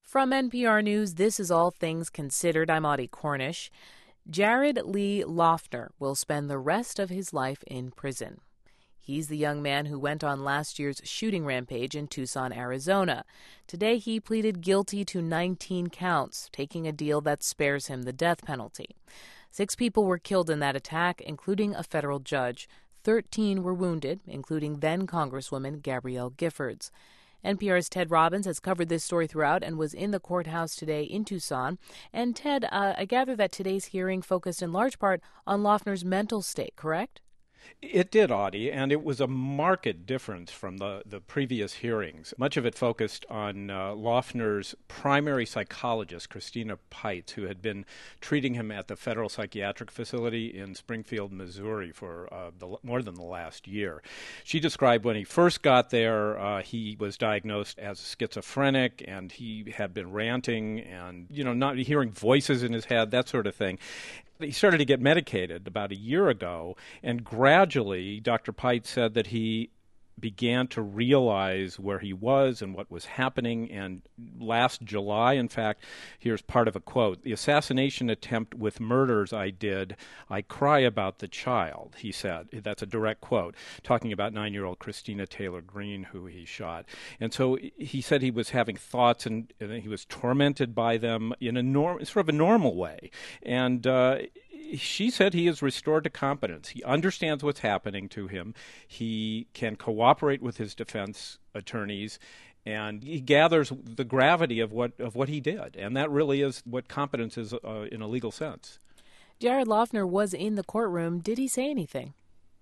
From NPR News, this is All Things Considered. I'm Audie Cornish. Jared Lee Loughner will spend the rest of his life in prison. He's the young man who went on last year's shooting rampage in Tucson, Arizona. Today, he pleaded guilty to 19 counts, taking a deal that spares him the death penalty. 6 people were killed in that attack, including a federal judge. 13 were wounded, including then-Congresswoman Gabrielle Giffords. NPR's Ted Robbins has covered this story throughout and was in the courthouse today in Tucson. And Ted, I gather that today's hearing focused in large part on Loughner's mental state, correct? It did, Audie, and it was a marked difference from the previous hearings. Much of it focused on Loughner's primary psychologist, Christina Peitz, who had been treating him at the federal psychiatric facility in Springfield, Missouri for more than the last year. She described when he first got there, he was diagnosed as schizophrenic, and he had been ranting and, not hearing voices in his head, that sort of thing. He started to get medicated about a year ago, and gradually Dr. Peitz said that he began to realize where he was and what was happening. And last July, in fact, here's part of a quote: "The assassination attempt with murders I did, I cry about the child," he said. That's a direct quote, talking about 9-year-old Christina Taylor Greene, who he shot. And so he said he was having thoughts and he was tormented by them in a sort of a normal way. And she said he is restored to competence. He understands what's happening to him. He can cooperate with his defense attorneys, and he gathers the gravity of what he did. And that really is what competence is in a legal sense. Jared Loughner was in the courtroom. Did he say anything?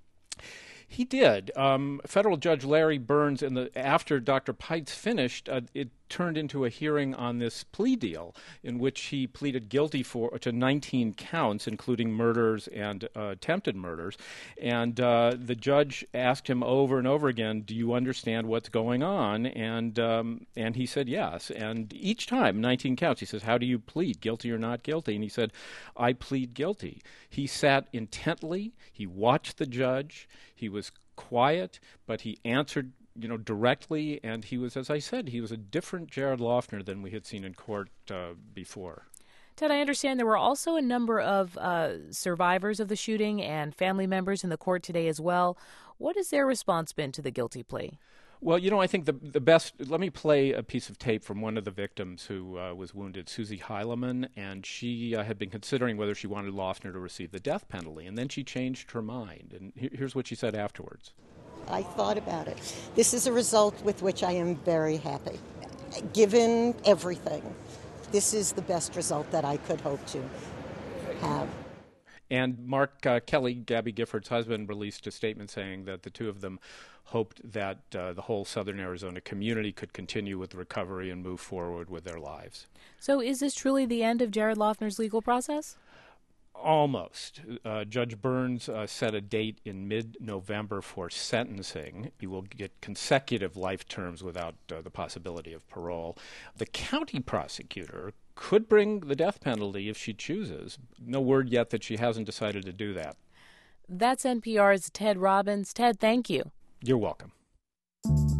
He did. Federal Judge Larry Burns, after Dr. Peitz finished, it turned into a hearing on this plea deal in which he pleaded guilty to 19 counts, including murders and attempted murders. And the judge asked him over and over again, "Do you understand what's going on?" And he said yes. And each time, 19 counts, he says, "How do you plead, guilty or not guilty?" And he said, "I plead guilty." He sat intently. He watched the judge. He was quiet, but he answered directly, and he was, as I said, he was a different Jared Loughner than we had seen in court before. Ted, I understand there were also a number of survivors of the shooting and family members in the court today as well. What has their response been to the guilty plea? Well, I think the best, let me play a piece of tape from one of the victims who was wounded, Susie Heileman, and she had been considering whether she wanted Loughner to receive the death penalty, and then she changed her mind. And here's what she said afterwards. I thought about it. This is a result with which I am very happy. Given everything, this is the best result that I could hope to have. And Mark Kelly, Gabby Gifford's husband, released a statement saying that the two of them hoped that the whole southern Arizona community could continue with recovery and move forward with their lives. So is this truly the end of Jared Loughner's legal process? Almost. Judge Burns set a date in mid-November for sentencing. He will get consecutive life terms without the possibility of parole. The county prosecutor could bring the death penalty if she chooses. No word yet that she hasn't decided to do that. That's NPR's Ted Robbins. Ted, thank you. You're welcome.